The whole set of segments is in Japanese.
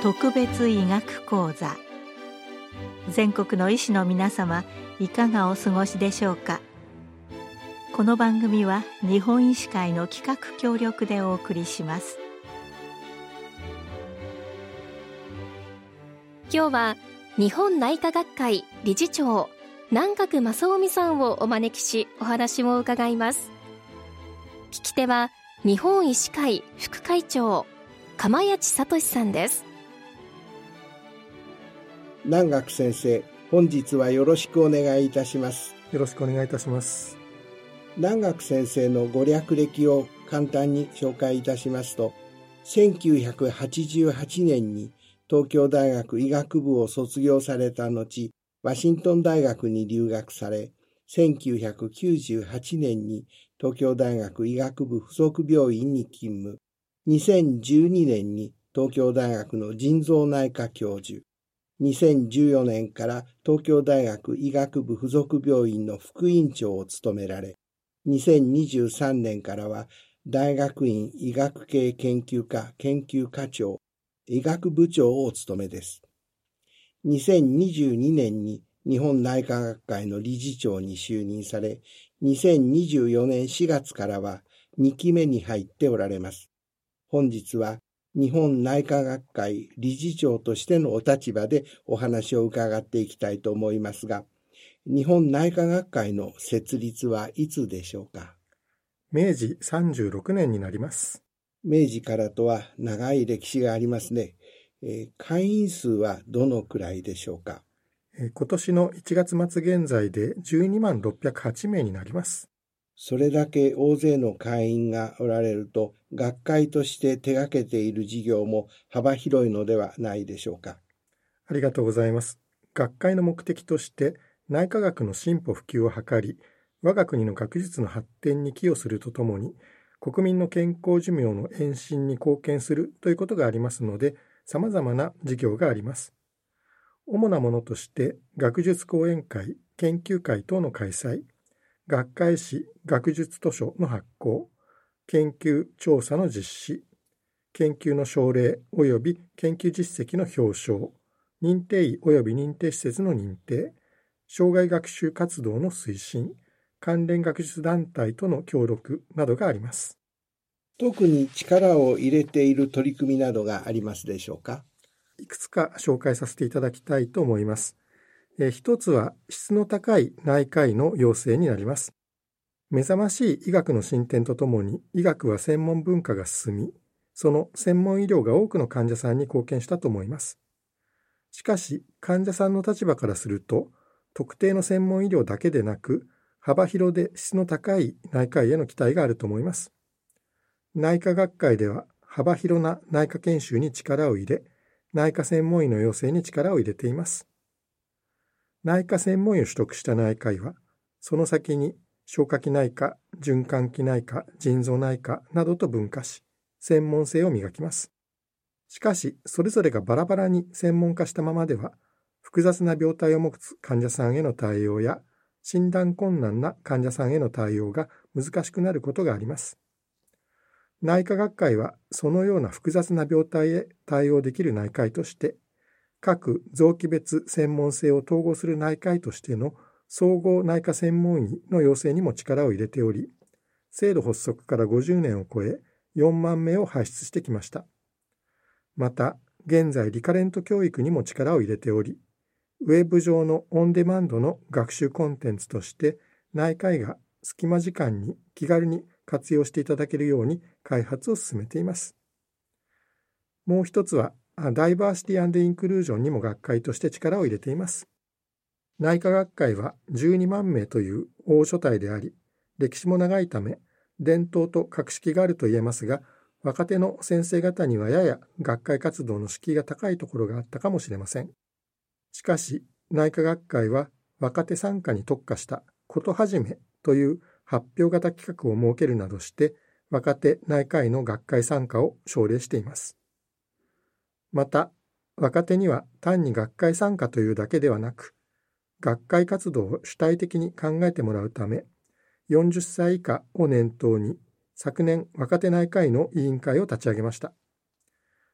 特別医学講座。全国の医師の皆様、いかがお過ごしでしょうか。この番組は日本医師会の企画協力でお送りします。 今日は日本内科学会理事長南郭正臣さんをお招きし、お話を伺います。聞き手は日本医師会副会長釜谷聡さんです。 南郭先生、本日はよろしくお願いいたします。 よろしくお願いいたします。 南郭先生のご略歴を簡単に紹介いたしますと、1988年に東京大学医学部を卒業された後、ワシントン大学に留学され、1998年に東京大学医学部附属病院に勤務、2012年に東京大学の腎臓内科教授、2014年から東京大学医学部附属病院の副院長を務められ、2023年からは大学院医学系研究科研究課長、医学部長をお務めです。2022年に日本内科学会の理事長に就任され、2024年4月からは2期目に入っておられます。本日は日本内科学会理事長としてのお立場でお話を伺っていきたいと思いますが、日本内科学会の設立はいつでしょうか。 明治36年になります。 明治からとは長い歴史がありますね。会員数はどのくらいでしょうか。 今年の1月末現在で12万608名になります。 それだけ大勢の会員がおられると、学会として手掛けている事業も幅広いのではないでしょうか。 ありがとうございます。学会の目的として内科学の進歩普及を図り、我が国の学術の発展に寄与するとともに、国民の健康寿命の延伸に貢献するということがありますので、様々な事業があります。主なものとして、学術講演会、研究会等の開催、学会誌学術図書の発行、研究調査の実施、研究の奨励及び研究実績の表彰、認定医及び認定施設の認定、障害学習活動の推進、関連学術団体との協力などがあります。 特に力を入れている取り組みなどがありますでしょうか。 いくつか紹介させていただきたいと思います。一つは質の高い内科医の養成になります。目覚ましい医学の進展とともに医学は専門文化が進み、その専門医療が多くの患者さんに貢献したと思います。しかし患者さんの立場からすると、特定の専門医療だけでなく、幅広で質の高い内科医への期待があると思います。内科学会では幅広な内科研修に力を入れ、内科専門医の養成に力を入れています。内科専門医を取得した内科医は、その先に消化器内科、循環器内科、腎臓内科などと分化し、専門性を磨きます。しかし、それぞれがバラバラに専門化したままでは、複雑な病態を持つ患者さんへの対応や、診断困難な患者さんへの対応が難しくなることがあります。内科学会はそのような複雑な病態へ対応できる内科医として、各臓器別専門性を統合する内科医としての総合内科専門医の養成にも力を入れており、制度発足から50年を超え、4万名を輩出してきました。また、現在リカレント教育にも力を入れており、ウェブ上のオンデマンドの学習コンテンツとして内科医が隙間時間に気軽に活用していただけるように開発を進めています。もう一つはダイバーシティ&インクルージョンにも学会として力を入れています。内科学会は12万名という大所帯であり、歴史も長いため伝統と格式があると言えますが、若手の先生方にはやや学会活動の敷居が高いところがあったかもしれません。しかし、内科学会は若手参加に特化したことはじめという発表型企画を設けるなどして、若手内科医の学会参加を奨励しています。また、若手には単に学会参加というだけではなく、学会活動を主体的に考えてもらうため、40歳以下を念頭に、昨年若手内科医の委員会を立ち上げました。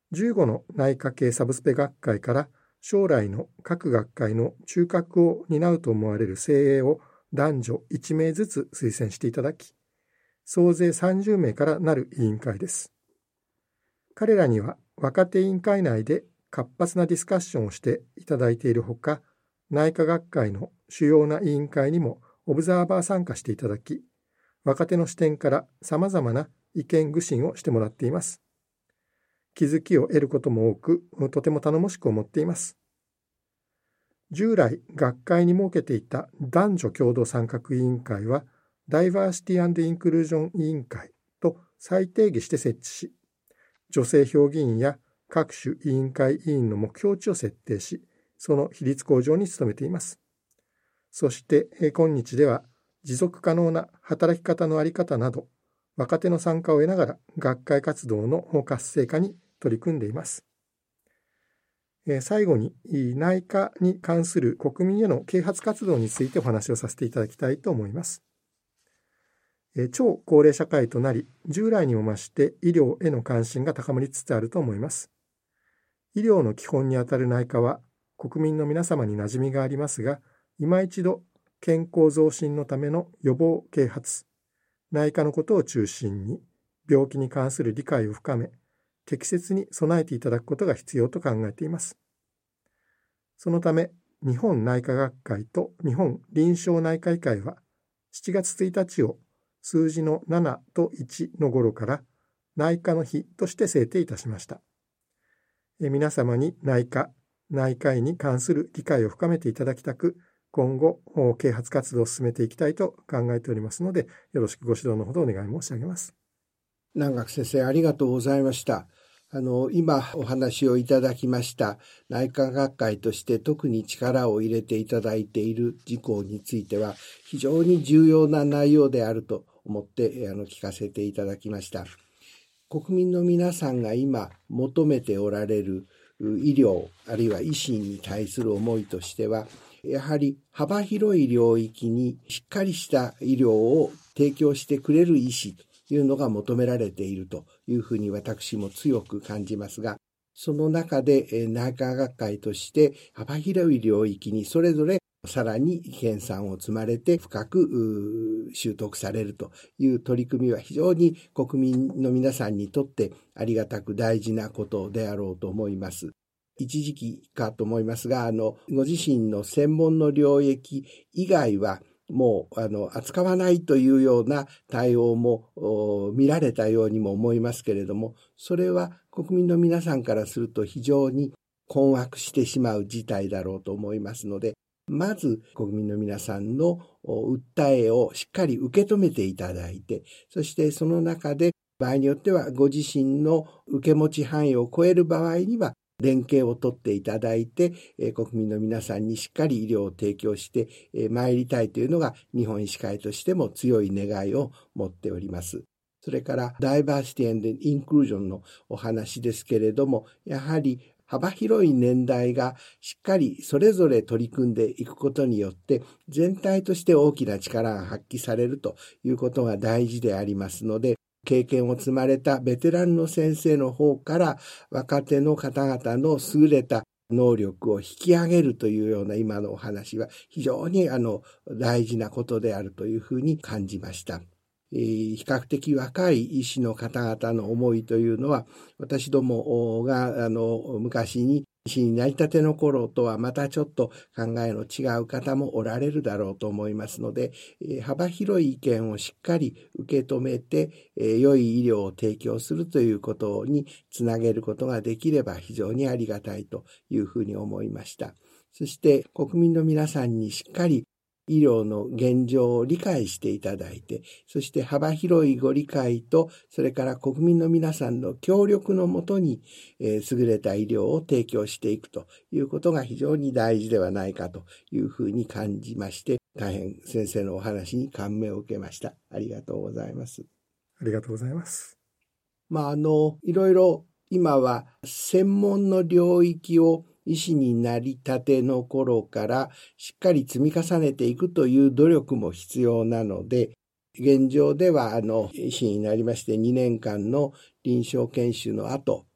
15の内科系サブスペ学会から将来の各学会の中核を担うと思われる精鋭を男女1名ずつ推薦していただき、総勢30名からなる委員会です。彼らには若手委員会内で活発なディスカッションをしていただいているほか、内科学会の主要な委員会にもオブザーバー参加していただき、若手の視点から様々な意見具申をしてもらっています。気づきを得ることも多く、とても頼もしく思っています。従来、学会に設けていた男女共同参画委員会は、ダイバーシティ&インクルージョン委員会と再定義して設置し、女性評議員や各種委員会委員の目標値を設定し、その比率向上に努めています。そして、今日では、持続可能な働き方の在り方など、若手の参加を得ながら学会活動の活性化に取り組んでいます。最後に、内科に関する国民への啓発活動についてお話をさせていただきたいと思います。超高齢社会となり、従来にも増して医療への関心が高まりつつあると思います。医療の基本にあたる内科は、国民の皆様に馴染みがありますが、今一度健康増進のための予防啓発、内科のことを中心に病気に関する理解を深め、適切に備えていただくことが必要と考えています。そのため、日本内科学会と日本臨床内科医会は、7月1日を数字の7と1の頃から内科の日として制定いたしました。皆様に内科医に関する理解を深めていただきたく、今後、啓発活動を進めていきたいと考えておりますので、よろしくご指導のほどお願い申し上げます。 南学先生、ありがとうございました。今お話をいただきました内科学会として特に力を入れていただいている事項については非常に重要な内容であると思って聞かせていただきました。国民の皆さんが今求めておられる医療あるいは医師に対する思いとしては、やはり幅広い領域にしっかりした医療を提供してくれる医師というのが求められているというふうに私も強く感じますが、その中で内科学会として幅広い領域にそれぞれさらに研鑽を積まれて深く習得されるという取り組みは非常に国民の皆さんにとってありがたく大事なことであろうと思います。一時期かと思いますが、ご自身の専門の領域以外はもう扱わないというような対応も見られたようにも思いますけれども、それは国民の皆さんからすると非常に困惑してしまう事態だろうと思いますので、まず国民の皆さんの訴えをしっかり受け止めていただいて、そしてその中で場合によってはご自身の受け持ち範囲を超える場合には連携を取っていただいて、国民の皆さんにしっかり医療を提供して参りたいというのが日本医師会としても強い願いを持っております。それからダイバーシティ&インクルージョンのお話ですけれども、やはり幅広い年代がしっかりそれぞれ取り組んでいくことによって全体として大きな力が発揮されるということが大事でありますので、経験を積まれたベテランの先生の方から若手の方々の優れた能力を引き上げるというような今のお話は非常に大事なことであるというふうに感じました。比較的若い医師の方々の思いというのは、私どもが昔に医師になりたての頃とはまたちょっと考えの違う方もおられるだろうと思いますので、幅広い意見をしっかり受け止めて、良い医療を提供するということにつなげることができれば非常にありがたいというふうに思いました。そして国民の皆さんにしっかり医療の現状を理解していただいて、そして幅広いご理解と、それから国民の皆さんの協力のもとに、優れた医療を提供していくということが非常に大事ではないかというふうに感じまして、大変先生のお話に感銘を受けました。ありがとうございます。 ありがとうございます。 いろいろ今は専門の領域を医師になりたての頃からしっかり積み重ねていくという努力も必要なので、現状では医師になりまして2年間の臨床研修の後、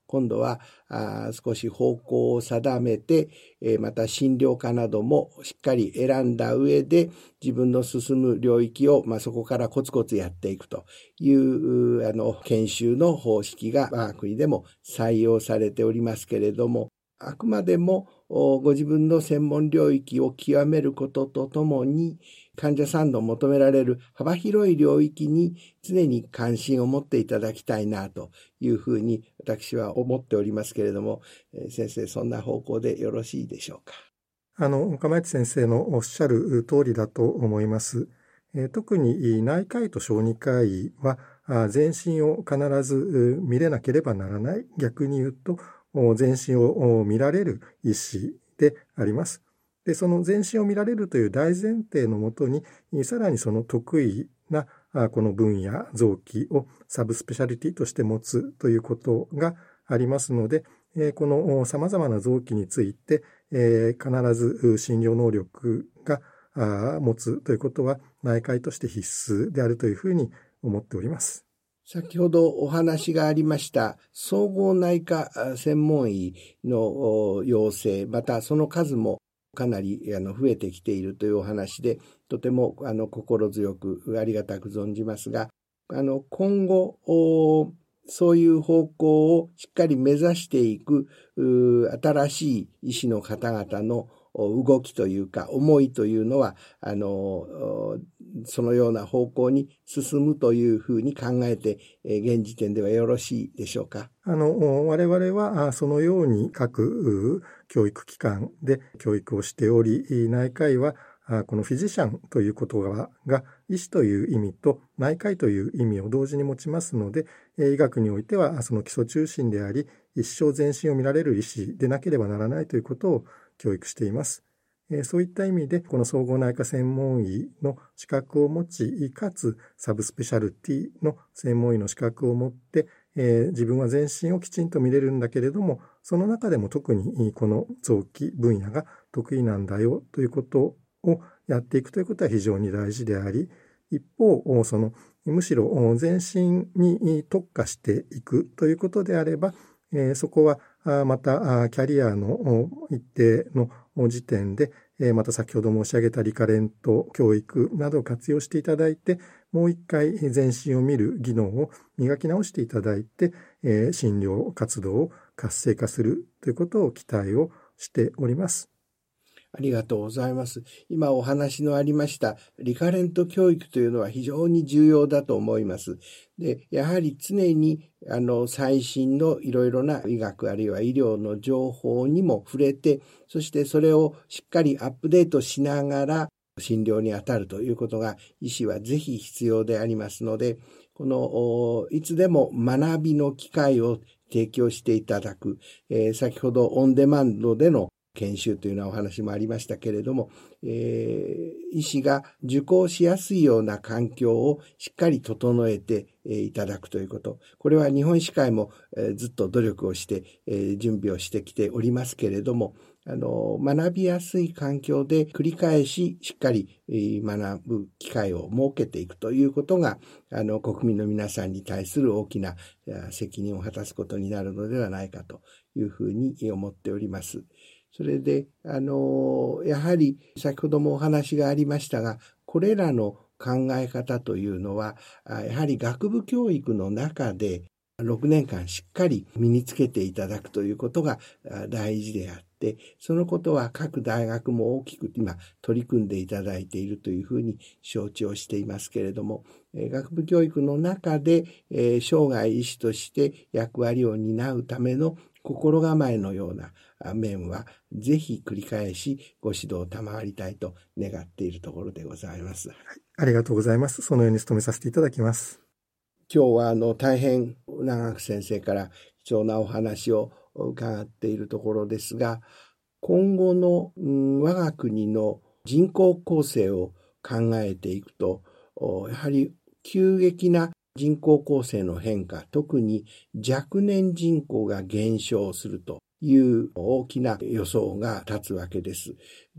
今度は少し方向を定めて、また診療科などもしっかり選んだ上で自分の進む領域を、そこからコツコツやっていくという研修の方式が我が国でも採用されておりますけれども、あくまでもご自分の専門領域を極めることとともに、患者さんの求められる幅広い領域に常に関心を持っていただきたいなというふうに私は思っておりますけれども、先生、そんな方向でよろしいでしょうか。 釜市先生のおっしゃる通りだと思います。特に内科医と小児科医は全身を必ず見れなければならない。逆に言うと、全身を見られる医師であります。で、その全身を見られるという大前提のもとに、さらにその得意なこの分野、臓器をサブスペシャリティとして持つということがありますので、この様々な臓器について、必ず診療能力が持つということは内科医として必須であるというふうに思っております。 先ほどお話がありました総合内科専門医の要請、またその数もかなり増えてきているというお話で、とても心強くありがたく存じますが、今後そういう方向をしっかり目指していく新しい医師の方々の動きというか思いというのはそのような方向に進むというふうに考えて現時点ではよろしいでしょうか。 我々はそのように各教育機関で教育をしており、内科医はこのフィジシャンという言葉が医師という意味と内科医という意味を同時に持ちますので、医学においてはその基礎中心であり、一生全身を見られる医師でなければならないということを教育しています。そういった意味で、この総合内科専門医の資格を持ち、かつサブスペシャルティの専門医の資格を持って、自分は全身をきちんと見れるんだけれども、その中でも特にこの臓器分野が得意なんだよということをやっていくということは非常に大事であり、一方、むしろ全身に特化していくということであれば、そこはまたキャリアの一定の時点で、また先ほど申し上げたリカレント教育などを活用していただいて、もう一回全身を見る技能を磨き直していただいて、診療活動を活性化するということを期待をしております。 ありがとうございます。今お話のありましたリカレント教育というのは非常に重要だと思います。で、やはり常に最新のいろいろな医学あるいは医療の情報にも触れて、そしてそれをしっかりアップデートしながら診療に当たるということが医師はぜひ必要でありますので、いつでも学びの機会を提供していただく、先ほどオンデマンドでの研修というようなお話もありましたけれども、医師が受講しやすいような環境をしっかり整えていただくということ。これは日本医師会もずっと努力をして準備をしてきておりますけれども、学びやすい環境で繰り返ししっかり学ぶ機会を設けていくということが国民の皆さんに対する大きな責任を果たすことになるのではないかというふうに思っております。それで、やはり先ほどもお話がありましたが、これらの考え方というのは、やはり学部教育の中で6年間しっかり身につけていただくということが大事であって、そのことは各大学も大きく今取り組んでいただいているというふうに承知をしていますけれども、学部教育の中で生涯医師として役割を担うための心構えのような面はぜひ繰り返しご指導賜りたいと願っているところでございます。はい、 ありがとうございます。そのように努めさせていただきます。 今日は大変長く先生から貴重なお話を伺っているところですが、今後の我が国の人口構成を考えていくと、やはり急激な人口構成の変化、特に若年人口が減少するという大きな予想が立つわけです。で、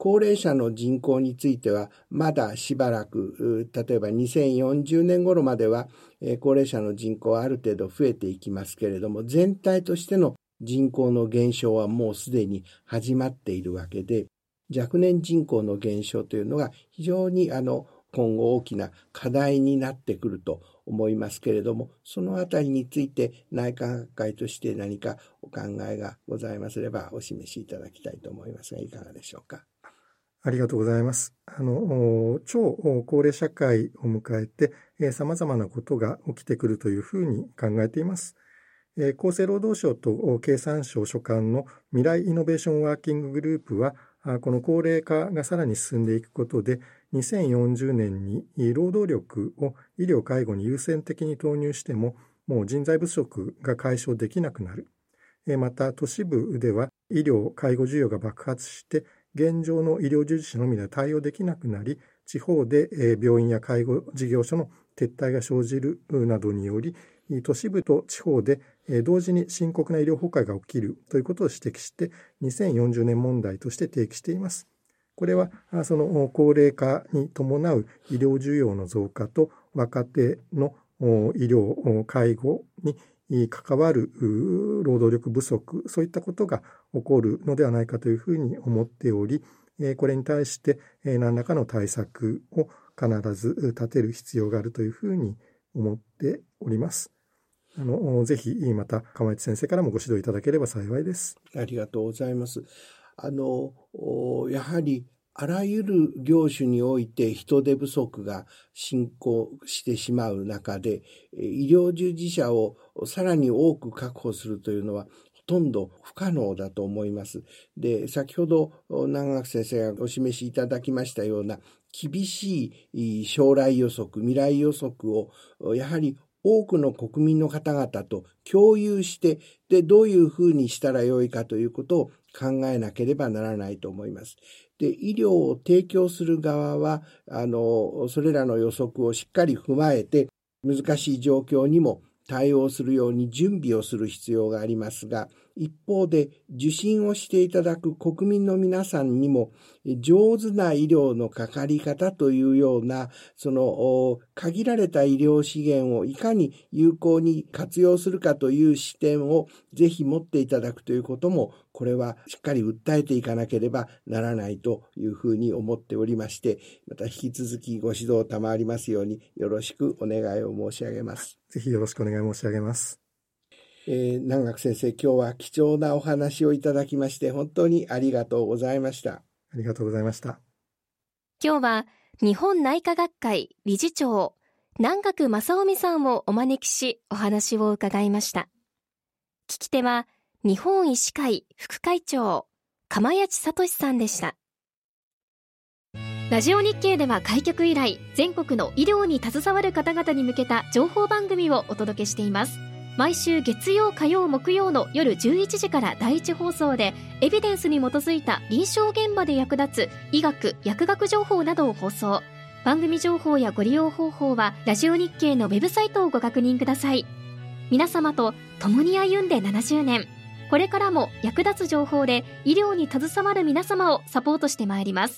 高齢者の人口についてはまだしばらく、例えば2040年頃までは高齢者の人口はある程度増えていきますけれども、全体としての人口の減少はもうすでに始まっているわけで、若年人口の減少というのが非常に今後大きな課題になってくると思いますけれども、そのあたりについて内科学会として何かお考えがございますればお示しいただきたいと思いますが、いかがでしょうか。 ありがとうございます。超高齢社会を迎えて、様々なことが起きてくるというふうに考えています。厚生労働省と経産省所管の未来イノベーションワーキンググループは、この高齢化がさらに進んでいくことで、2040年に労働力を医療・介護に優先的に投入しても、もう人材不足が解消できなくなる。また、都市部では医療・介護需要が爆発して、現状の医療従事者のみで対応できなくなり、地方で病院や介護事業所の撤退が生じるなどにより、都市部と地方で同時に深刻な医療崩壊が起きるということを指摘して、2040年問題として提起しています。これはその高齢化に伴う医療需要の増加と若手の医療・介護に関わる労働力不足、そういったことが起こるのではないかというふうに思っており、これに対して何らかの対策を必ず立てる必要があるというふうに思っております。ぜひまた釜市先生からもご指導いただければ幸いです。 ありがとうございます。やはりあらゆる業種において人手不足が進行してしまう中で、医療従事者をさらに多く確保するというのはほとんど不可能だと思います。で、先ほど長垣先生がお示しいただきましたような厳しい将来予測、未来予測をやはり多くの国民の方々と共有して、で、どういうふうにしたらよいかということを考えなければならないと思います。で、医療を提供する側は、それらの予測をしっかり踏まえて、難しい状況にも対応するように準備をする必要がありますが、一方で受診をしていただく国民の皆さんにも上手な医療のかかり方というような、その限られた医療資源をいかに有効に活用するかという視点をぜひ持っていただくということも、これはしっかり訴えていかなければならないというふうに思っておりまして、また引き続きご指導賜りますようによろしくお願いを申し上げます。 ぜひよろしくお願い申し上げます。 南学先生、今日は貴重なお話をいただきまして本当にありがとうございました。 ありがとうございました。 今日は日本内科学会理事長南学正臣さんをお招きしお話を伺いました。聞き手は日本医師会副会長釜谷聡さんでした。ラジオ日経では開局以来、全国の医療に携わる方々に向けた情報番組をお届けしています。毎週月曜火曜木曜の夜11時から第1放送で、エビデンスに基づいた臨床現場で役立つ医学・薬学情報などを放送。番組情報やご利用方法はラジオ日経のウェブサイトをご確認ください。皆様と共に歩んで70年、これからも役立つ情報で医療に携わる皆様をサポートしてまいります。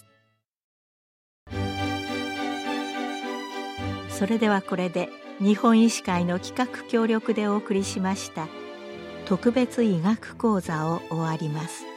それではこれで日本医師会の企画協力でお送りしました特別医学講座を終わります。